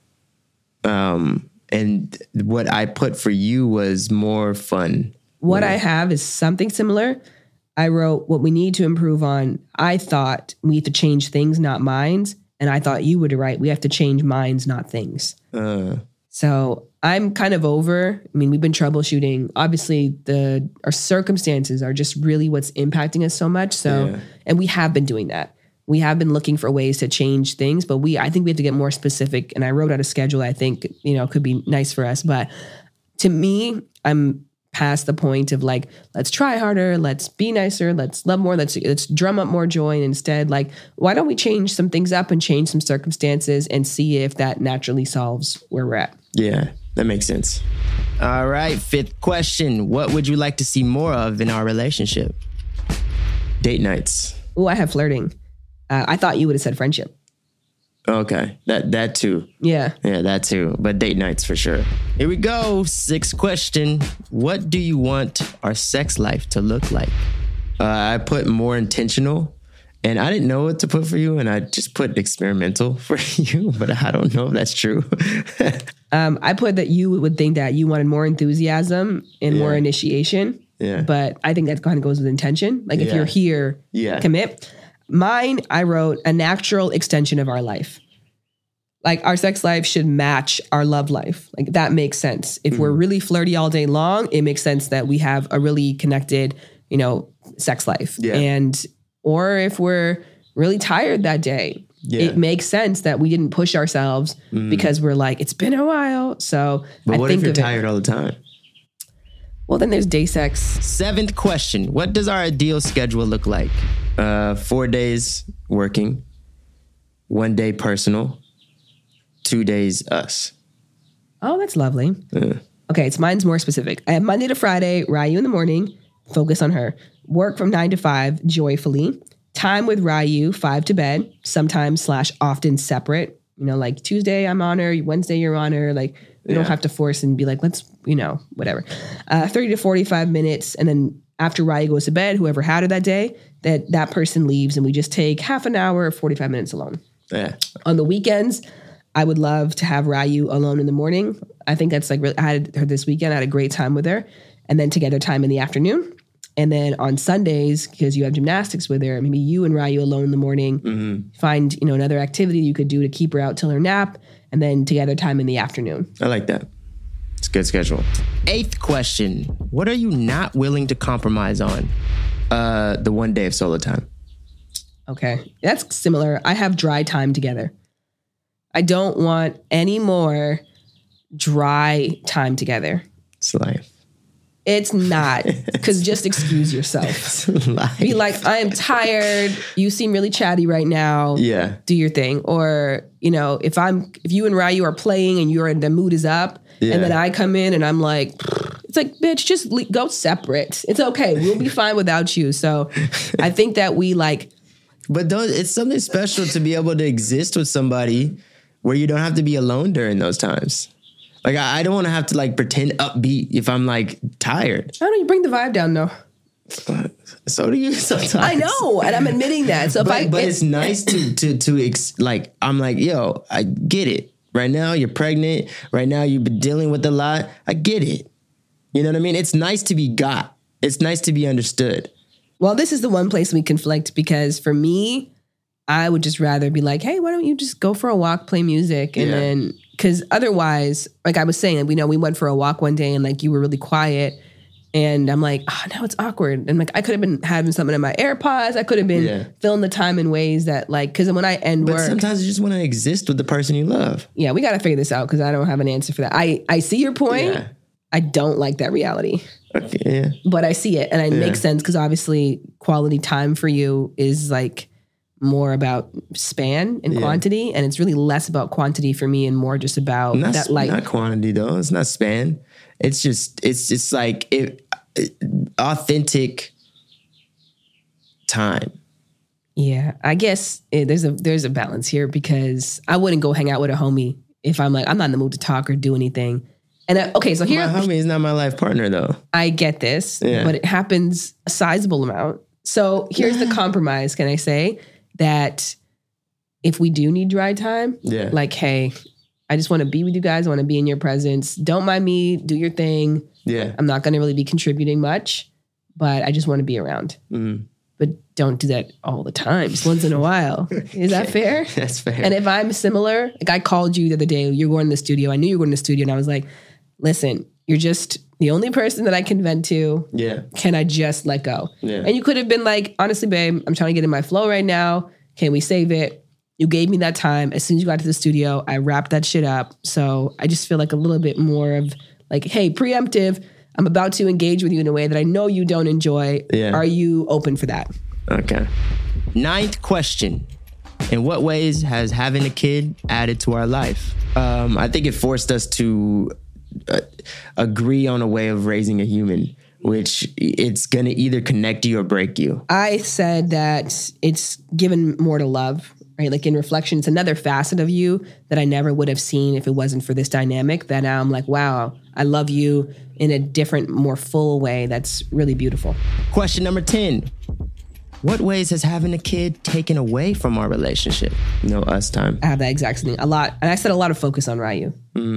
And what I put for you was more fun. What I have is something similar. I wrote what we need to improve on. I thought we have to change things, not minds. And I thought you would write, we have to change minds, not things. So I'm kind of over. I mean, we've been troubleshooting. Obviously, our circumstances are just really what's impacting us so much. So, and we have been doing that. We have been looking for ways to change things, but I think we have to get more specific. And I wrote out a schedule I think, could be nice for us. But to me, I'm past the point of let's try harder, let's be nicer, let's love more, let's drum up more joy. And instead, why don't we change some things up and change some circumstances and see if that naturally solves where we're at? Yeah, that makes sense. All right, fifth question. What would you like to see more of in our relationship? Date nights. Oh, I have flirting. I thought you would have said friendship. Okay, that too. Yeah, that too. But date nights for sure. Here we go. Sixth question. What do you want our sex life to look like? I put more intentional, and I didn't know what to put for you, and I just put experimental for you, but I don't know if that's true. I put that you would think that you wanted more enthusiasm and more initiation. But I think that kind of goes with intention. If you're here, commit. Mine, I wrote a natural extension of our life. Our sex life should match our love life. That makes sense. If we're really flirty all day long, it makes sense that we have a really connected, sex life. Or if we're really tired that day, it makes sense that we didn't push ourselves because we're like, it's been a while. So but what if you're tired all the time? Well, then there's day sex. 7th question. What does our ideal schedule look like? 4 days working, 1 day personal, 2 days us. Oh, that's lovely. Okay, mine's more specific. I have Monday to Friday, Ryu in the morning, focus on her. Work from 9 to 5, joyfully. Time with Ryu, 5 to bed, sometimes / often separate. You know, like Tuesday I'm on her, Wednesday you're on her. Like we don't have to force and be like, let's, whatever. 30 to 45 minutes. And then after Ryu goes to bed, whoever had her that day, that person leaves and we just take half an hour or 45 minutes alone. Yeah. On the weekends, I would love to have Ryu alone in the morning. I think that's like, I had her this weekend. I had a great time with her. And then together time in the afternoon. And then on Sundays, because you have gymnastics with her, maybe you and Ryu alone in the morning, find, another activity you could do to keep her out till her nap, and then together time in the afternoon. I like that. It's a good schedule. 8th question. What are you not willing to compromise on? The 1 day of solo time. Okay. That's similar. I have dry time together. I don't want any more dry time together. It's life. It's not, because just excuse yourself. Be like, I am tired. You seem really chatty right now. Yeah. Do your thing. Or, if you and Ryu are playing and the mood is up, and then I come in and I'm like, it's like, bitch, just go separate. It's okay. We'll be fine without you. So I think that we like. But it's something special to be able to exist with somebody where you don't have to be alone during those times. Like, I don't want to have to, like, pretend upbeat if I'm, like, tired. I don't know. You bring the vibe down, though. So do you sometimes. I know, and I'm admitting that. So but it's nice to I'm like, yo, I get it. Right now, you're pregnant. Right now, you've been dealing with a lot. I get it. You know what I mean? It's nice to be got. It's nice to be understood. Well, this is the one place we conflict because for me, I would just rather be like, hey, why don't you just go for a walk, play music, and then... Because otherwise, like I was saying, we went for a walk one day and like you were really quiet. And I'm like, now it's awkward. And like I could have been having something in my AirPods. I could have been filling the time in ways that like, because when I end work. But sometimes you just want to exist with the person you love. Yeah, we got to figure this out because I don't have an answer for that. I see your point. Yeah. I don't like that reality. Okay, yeah. But I see it and it makes sense because obviously quality time for you is like more about span and quantity, and it's really less about quantity for me and more just about not quantity though. It's not span. It's just like authentic time. Yeah, I guess there's a balance here because I wouldn't go hang out with a homie if I'm like I'm not in the mood to talk or do anything. And so here, my homie is not my life partner though. I get this, but it happens a sizable amount. So here's the compromise. Can I say? That if we do need dry time, like, hey, I just want to be with you guys. I want to be in your presence. Don't mind me. Do your thing. Yeah. I'm not going to really be contributing much, but I just want to be around. But don't do that all the time. Just once in a while. Is that fair? That's fair. And if I'm similar, like I called you the other day, you're going to the studio. I knew you were going to the studio and I was like, listen, you're just the only person that I can vent to. Yeah. Can I just let go? Yeah. And you could have been like, honestly, babe, I'm trying to get in my flow right now. Can we save it? You gave me that time. As soon as you got to the studio, I wrapped that shit up. So I just feel like a little bit more of like, hey, preemptive. I'm about to engage with you in a way that I know you don't enjoy. Yeah. Are you open for that? Okay. 9th question. In what ways has having a kid added to our life? I think it forced us to agree on a way of raising a human, which it's going to either connect you or break you. I said that it's given more to love, right? Like in reflection, it's another facet of you that I never would have seen if it wasn't for this dynamic that now I'm like, wow, I love you in a different, more full way. That's really beautiful. Question number 10. What ways has having a kid taken away from our relationship? Us time. I have that exact thing. A lot. And I said a lot of focus on Ryu.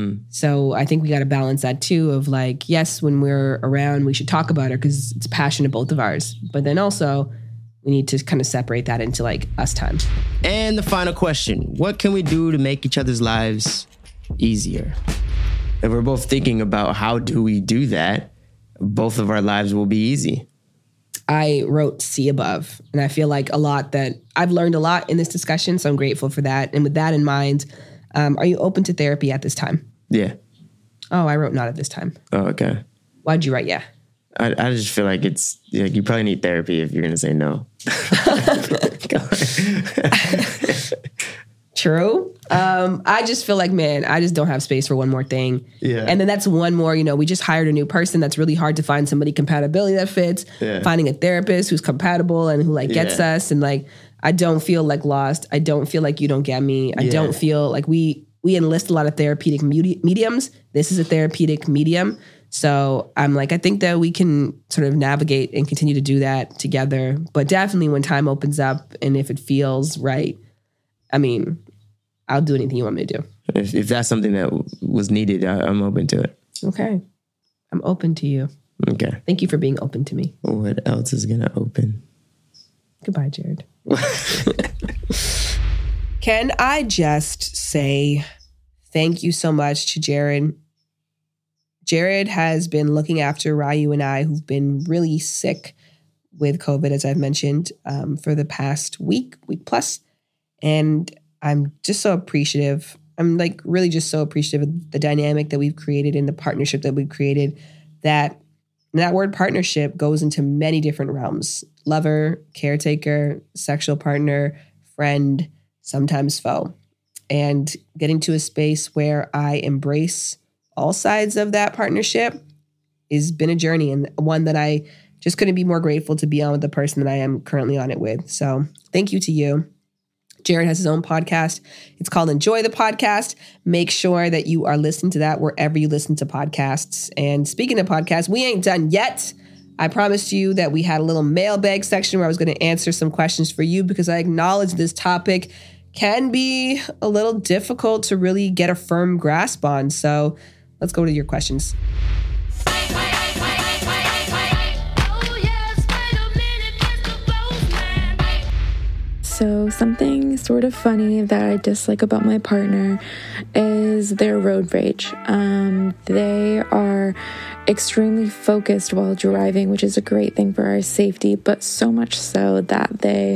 So I think we got to balance that too of like, yes, when we're around, we should talk about her because it's a passion of both of ours. But then also we need to kind of separate that into like us time. And the final question. What can we do to make each other's lives easier? If we're both thinking about how do we do that, both of our lives will be easy. I wrote see above. And I feel like I've learned a lot in this discussion, so I'm grateful for that. And with that in mind, are you open to therapy at this time? Yeah. Oh, I wrote not at this time. Oh, okay. Why'd you write yeah? I just feel like it's like you probably need therapy if you're gonna say no. True. I just feel like, man, I just don't have space for one more thing. Yeah. And then that's one more, we just hired a new person. That's really hard to find somebody compatibility that fits. Yeah. Finding a therapist who's compatible and who gets us. And I don't feel lost. I don't feel like you don't get me. I don't feel like we enlist a lot of therapeutic mediums. This is a therapeutic medium. So I'm I think that we can sort of navigate and continue to do that together. But definitely when time opens up and if it feels right, I'll do anything you want me to do. If that's something that was needed, I'm open to it. Okay. I'm open to you. Okay. Thank you for being open to me. What else is going to open? Goodbye, Jared. Can I just say thank you so much to Jared? Jared has been looking after Ryu and I, who've been really sick with COVID, as I've mentioned, for the past week plus. And I'm just so appreciative. I'm really just so appreciative of the dynamic that we've created and the partnership that we've created. That word partnership goes into many different realms: lover, caretaker, sexual partner, friend, sometimes foe. And getting to a space where I embrace all sides of that partnership has been a journey, and one that I just couldn't be more grateful to be on with the person that I am currently on it with. So thank you to you. Jared has his own podcast. It's called Enjoy the Podcast. Make sure that you are listening to that wherever you listen to podcasts. And speaking of podcasts, we ain't done yet. I promised you that we had a little mailbag section where I was going to answer some questions for you, because I acknowledge this topic can be a little difficult to really get a firm grasp on. So let's go to your questions. So something sort of funny that I dislike about my partner is their road rage. They are extremely focused while driving, which is a great thing for our safety, but so much so that they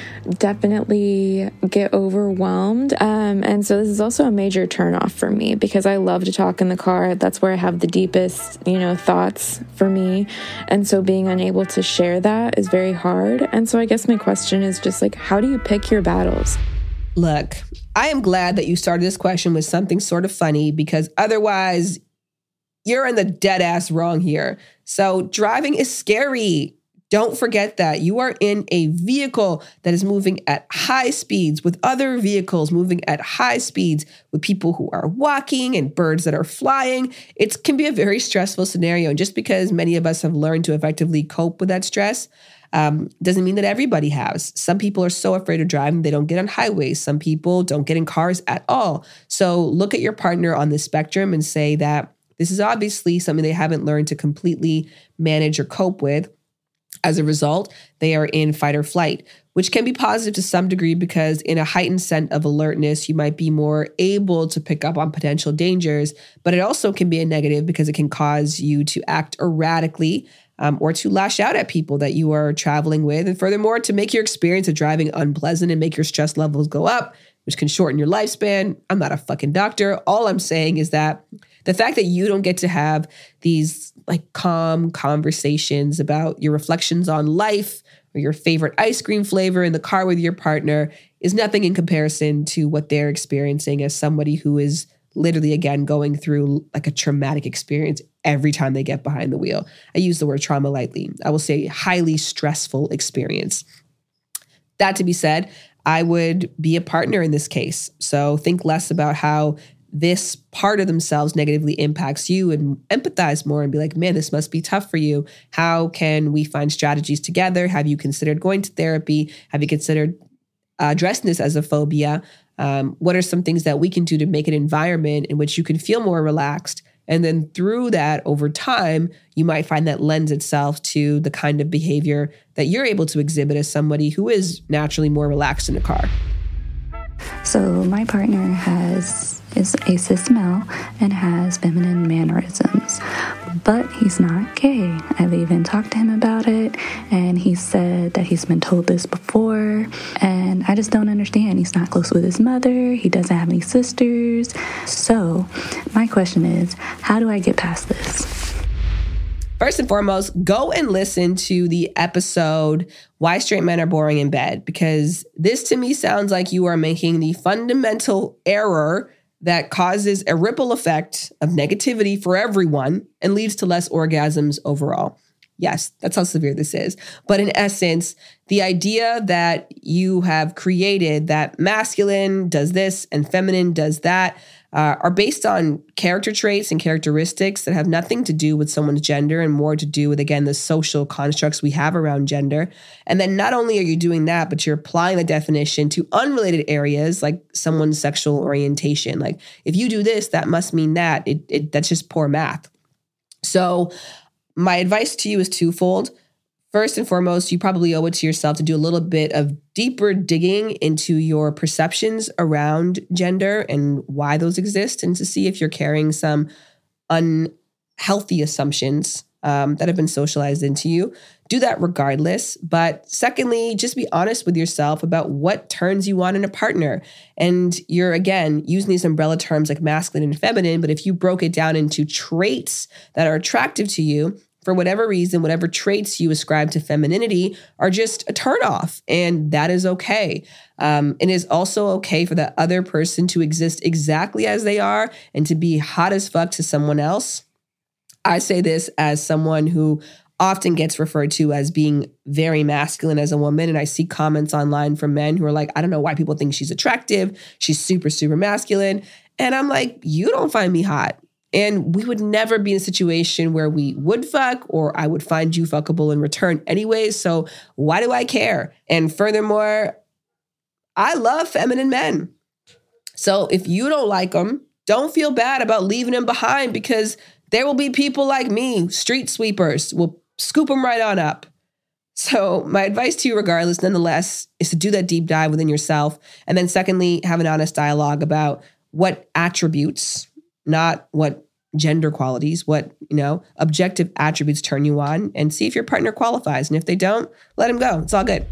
definitely get overwhelmed. And so this is also a major turnoff for me, because I love to talk in the car. That's where I have the deepest, thoughts for me. And so being unable to share that is very hard. And so I guess my question is just how do you pick your battles? Look, I am glad that you started this question with something sort of funny, because otherwise you're in the dead ass wrong here. So driving is scary. Don't forget that you are in a vehicle that is moving at high speeds with other vehicles moving at high speeds with people who are walking and birds that are flying. It can be a very stressful scenario. And just because many of us have learned to effectively cope with that stress doesn't mean that everybody has. Some people are so afraid of driving, they don't get on highways. Some people don't get in cars at all. So look at your partner on the spectrum and say that this is obviously something they haven't learned to completely manage or cope with. As a result, they are in fight or flight, which can be positive to some degree, because in a heightened sense of alertness, you might be more able to pick up on potential dangers. But it also can be a negative, because it can cause you to act erratically or to lash out at people that you are traveling with. And furthermore, to make your experience of driving unpleasant and make your stress levels go up, which can shorten your lifespan. I'm not a fucking doctor. All I'm saying is that the fact that you don't get to have these calm conversations about your reflections on life or your favorite ice cream flavor in the car with your partner is nothing in comparison to what they're experiencing as somebody who is literally, again, going through a traumatic experience every time they get behind the wheel. I use the word trauma lightly. I will say highly stressful experience. That to be said, I would be a partner in this case. So think less about how this part of themselves negatively impacts you and empathize more and be like, man, this must be tough for you. How can we find strategies together? Have you considered going to therapy? Have you considered addressing this as a phobia? What are some things that we can do to make an environment in which you can feel more relaxed? And then through that, over time, you might find that lends itself to the kind of behavior that you're able to exhibit as somebody who is naturally more relaxed in a car. So my partner has is a cis male and has feminine mannerisms, but he's not gay. I've even talked to him about it, and he said that he's been told this before, and I just don't understand. He's not close with his mother. He doesn't have any sisters. So my question is, how do I get past this? First and foremost, go and listen to the episode, Why Straight Men Are Boring in Bed, because this to me sounds like you are making the fundamental error that causes a ripple effect of negativity for everyone and leads to less orgasms overall. Yes, that's how severe this is. But in essence, the idea that you have created that masculine does this and feminine does that are based on character traits and characteristics that have nothing to do with someone's gender and more to do with, again, the social constructs we have around gender. And then not only are you doing that, but you're applying the definition to unrelated areas like someone's sexual orientation. Like, if you do this, that must mean that. That's just poor math. So my advice to you is twofold. First and foremost, you probably owe it to yourself to do a little bit of deeper digging into your perceptions around gender and why those exist, and to see if you're carrying some unhealthy assumptions that have been socialized into you. Do that regardless. But secondly, just be honest with yourself about what turns you on in a partner. And you're, again, using these umbrella terms like masculine and feminine, but if you broke it down into traits that are attractive to you, for whatever reason, whatever traits you ascribe to femininity are just a turnoff, and that is okay. It is also okay for the other person to exist exactly as they are and to be hot as fuck to someone else. I say this as someone who often gets referred to as being very masculine as a woman, and I see comments online from men who are like, I don't know why people think she's attractive. She's super, super masculine. And I'm like, you don't find me hot. And we would never be in a situation where we would fuck or I would find you fuckable in return anyway. So why do I care? And furthermore, I love feminine men. So if you don't like them, don't feel bad about leaving them behind, because there will be people like me, street sweepers, will scoop them right on up. So my advice to you regardless, nonetheless, is to do that deep dive within yourself. And then secondly, have an honest dialogue about what attributes, not what gender qualities, what, objective attributes turn you on, and see if your partner qualifies. And if they don't, let him go. It's all good.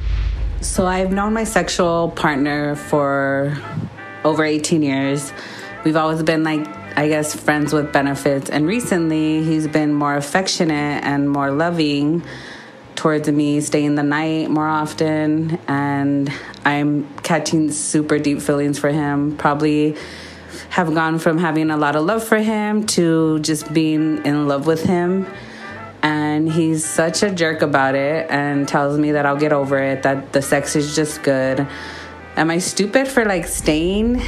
So I've known my sexual partner for over 18 years. We've always been friends with benefits. And recently he's been more affectionate and more loving towards me, staying the night more often. And I'm catching super deep feelings for him. Probably have gone from having a lot of love for him to just being in love with him. And he's such a jerk about it and tells me that I'll get over it, that the sex is just good. Am I stupid for staying?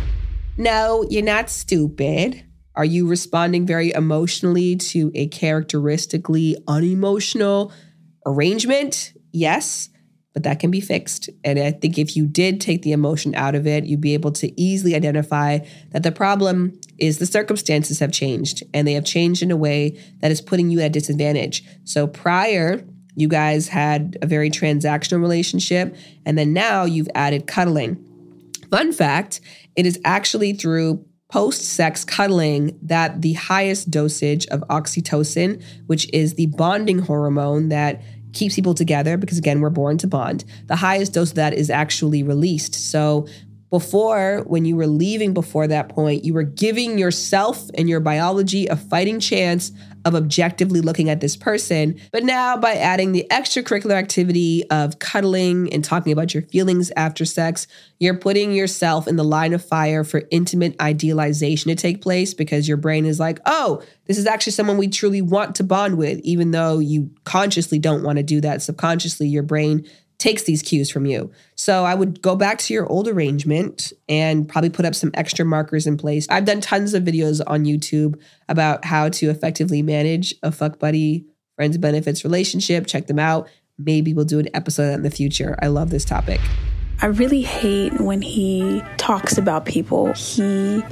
No, you're not stupid. Are you responding very emotionally to a characteristically unemotional arrangement? Yes. But that can be fixed. And I think if you did take the emotion out of it, you'd be able to easily identify that the problem is the circumstances have changed, and they have changed in a way that is putting you at a disadvantage. So prior, you guys had a very transactional relationship, and then now you've added cuddling. Fun fact, it is actually through post-sex cuddling that the highest dosage of oxytocin, which is the bonding hormone that keeps people together, because again, we're born to bond. The highest dose of that is actually released. So before, when you were leaving before that point, you were giving yourself and your biology a fighting chance of objectively looking at this person. But now by adding the extracurricular activity of cuddling and talking about your feelings after sex, you're putting yourself in the line of fire for intimate idealization to take place, because your brain is like, oh, this is actually someone we truly want to bond with, even though you consciously don't want to do that. Subconsciously, your brain takes these cues from you. So I would go back to your old arrangement and probably put up some extra markers in place. I've done tons of videos on YouTube about how to effectively manage a fuck buddy friends benefits relationship. Check them out. Maybe we'll do an episode in the future. I love this topic. I really hate when he talks about people. He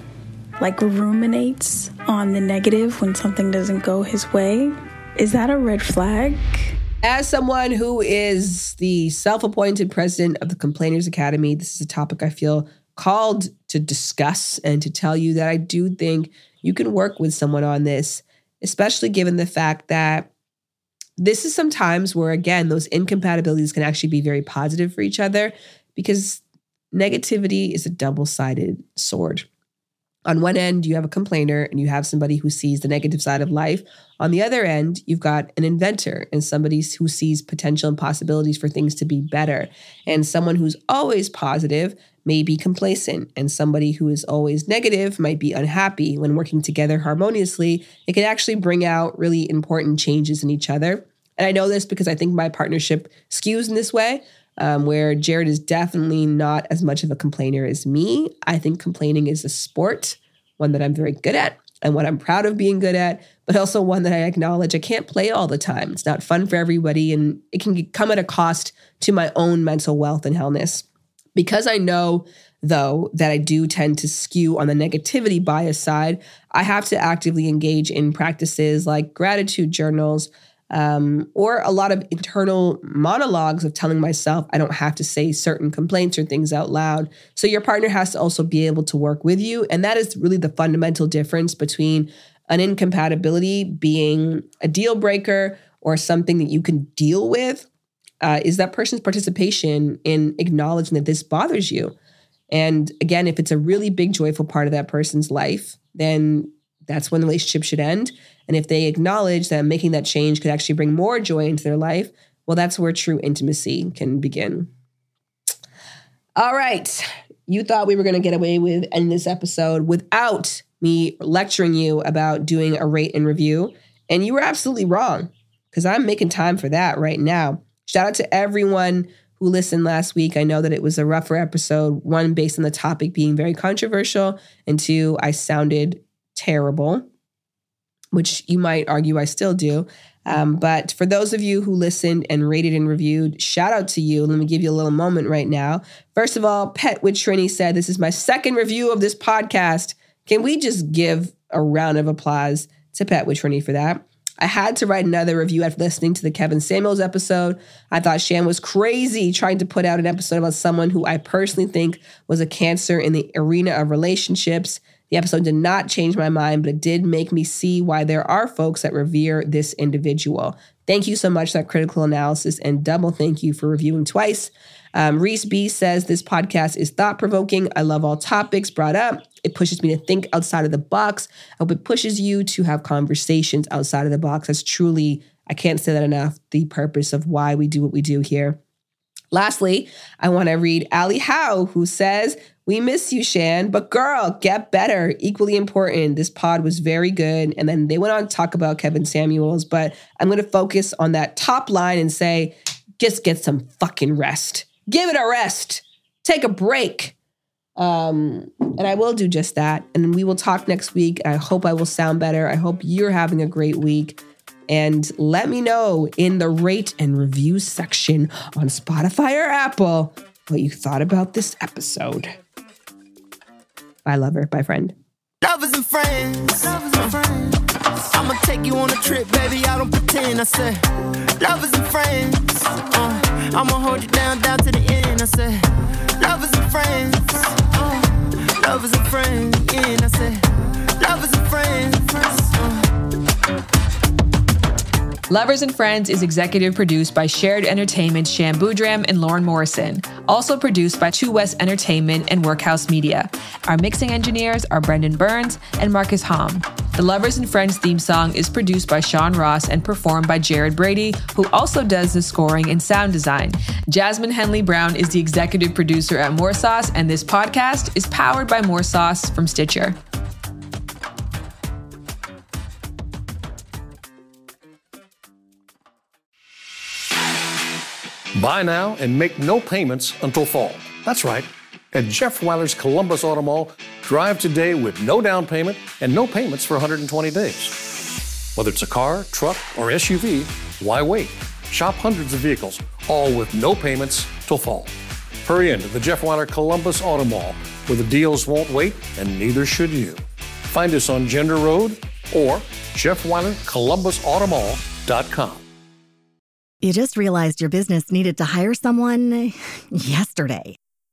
ruminates on the negative when something doesn't go his way. Is that a red flag? As someone who is the self-appointed president of the Complainers Academy, this is a topic I feel called to discuss and to tell you that I do think you can work with someone on this, especially given the fact that this is some times where, again, those incompatibilities can actually be very positive for each other, because negativity is a double-sided sword. On one end, you have a complainer and you have somebody who sees the negative side of life. On the other end, you've got an inventor and somebody who sees potential and possibilities for things to be better. And someone who's always positive may be complacent, and somebody who is always negative might be unhappy. When working together harmoniously, it can actually bring out really important changes in each other. And I know this because I think my partnership skews in this way, where Jared is definitely not as much of a complainer as me. I think complaining is a sport, one that I'm very good at and what I'm proud of being good at, but also one that I acknowledge I can't play all the time. It's not fun for everybody, and it can come at a cost to my own mental wealth and wellness. Because I know, though, that I do tend to skew on the negativity bias side, I have to actively engage in practices like gratitude journals, or a lot of internal monologues of telling myself I don't have to say certain complaints or things out loud. So your partner has to also be able to work with you. And that is really the fundamental difference between an incompatibility being a deal breaker or something that you can deal with, is that person's participation in acknowledging that this bothers you. And again, if it's a really big, joyful part of that person's life, then that's when the relationship should end. And if they acknowledge that making that change could actually bring more joy into their life, well, that's where true intimacy can begin. All right. You thought we were going to get away with ending this episode without me lecturing you about doing a rate and review. And you were absolutely wrong, because I'm making time for that right now. Shout out to everyone who listened last week. I know that it was a rougher episode, one, based on the topic being very controversial, and two, I sounded terrible, which you might argue I still do. But for those of you who listened and rated and reviewed, shout out to you. Let me give you a little moment right now. First of all, Pet with Trini said, "This is my second review of this podcast." Can we just give a round of applause to Pet with Trini for that? I had to write another review after listening to the Kevin Samuels episode. I thought Shan was crazy trying to put out an episode about someone who I personally think was a cancer in the arena of relationships. The episode did not change my mind, but it did make me see why there are folks that revere this individual. Thank you so much for that critical analysis, and double thank you for reviewing twice. Reese B says, "This podcast is thought-provoking. I love all topics brought up. It pushes me to think outside of the box. I hope it pushes you to have conversations outside of the box." That's truly, I can't say that enough, the purpose of why we do what we do here. Lastly, I want to read Ali Howe, who says, "We miss you, Shan, but girl, get better. Equally important. This pod was very good." And then they went on to talk about Kevin Samuels, but I'm going to focus on that top line and say, just get some fucking rest. Give it a rest. Take a break. And I will do just that. And we will talk next week. I hope I will sound better. I hope you're having a great week. And let me know in the rate and review section on Spotify or Apple what you thought about this episode. Bye, lover. Bye, friend. Lovers and friends. I'ma take you on a trip, baby. I don't pretend. I said, lovers and friends. I'ma hold you down to the end. I said, lovers and friends. Lovers and friends. Yeah, I said, lovers and friends. Lovers and Friends is executive produced by Shared Entertainment, Shan Boudram, and Lauren Morrison. Also produced by True West Entertainment and Workhouse Media. Our mixing engineers are Brendan Burns and Marcus Hom. The Lovers and Friends theme song is produced by Sean Ross and performed by Jared Brady, who also does the scoring and sound design. Jasmine Henley Brown is the executive producer at More Sauce, and this podcast is powered by More Sauce from Stitcher. Buy now and make no payments until fall. That's right. At Jeff Weiler's Columbus Auto Mall, drive today with no down payment and no payments for 120 days. Whether it's a car, truck, or SUV, why wait? Shop hundreds of vehicles, all with no payments till fall. Hurry into the Jeff Weiler Columbus Auto Mall, where the deals won't wait and neither should you. Find us on Gender Road or JeffWeilerColumbusAutomall.com. You just realized your business needed to hire someone yesterday.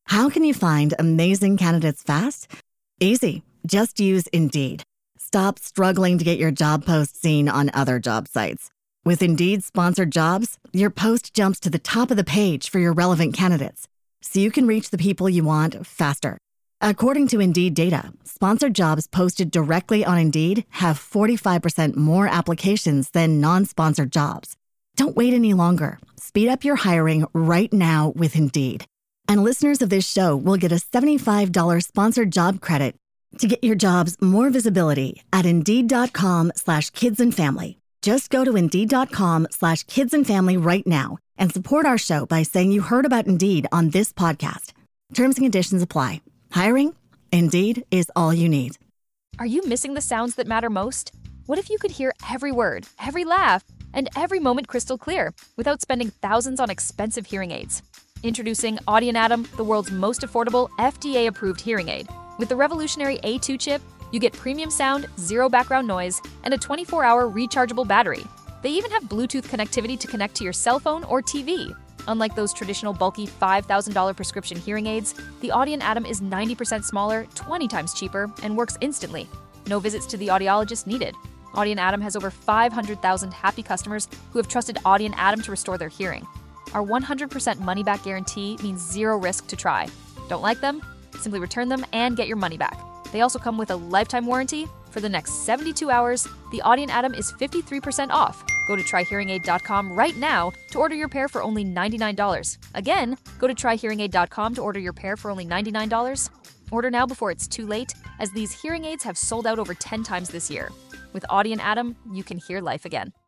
How can you find amazing candidates fast? Easy. Just use Indeed. Stop struggling to get your job post seen on other job sites. With Indeed sponsored jobs, your post jumps to the top of the page for your relevant candidates, so you can reach the people you want faster. According to Indeed data, sponsored jobs posted directly on Indeed have 45% more applications than non-sponsored jobs. Don't wait any longer. Speed up your hiring right now with Indeed. And listeners of this show will get a $75 sponsored job credit to get your jobs more visibility at Indeed.com/kidsandfamily. Just go to Indeed.com/kidsandfamily right now and support our show by saying you heard about Indeed on this podcast. Terms and conditions apply. Hiring? Indeed is all you need. Are you missing the sounds that matter most? What if you could hear every word, every laugh, and every moment crystal clear without spending thousands on expensive hearing aids? Introducing Audient Atom, the world's most affordable FDA-approved hearing aid. With the revolutionary A2 chip, you get premium sound, zero background noise, and a 24-hour rechargeable battery. They even have Bluetooth connectivity to connect to your cell phone or TV. Unlike those traditional bulky $5,000 prescription hearing aids, the Audient Atom is 90% smaller, 20 times cheaper, and works instantly. No visits to the audiologist needed. Audient Atom has over 500,000 happy customers who have trusted Audient Atom to restore their hearing. Our 100% money-back guarantee means zero risk to try. Don't like them? Simply return them and get your money back. They also come with a lifetime warranty. For the next 72 hours, the Audient Atom is 53% off. Go to tryhearingaid.com right now to order your pair for only $99. Again, go to tryhearingaid.com to order your pair for only $99. Order now before it's too late, as these hearing aids have sold out over 10 times this year. With Audient Atom, you can hear life again.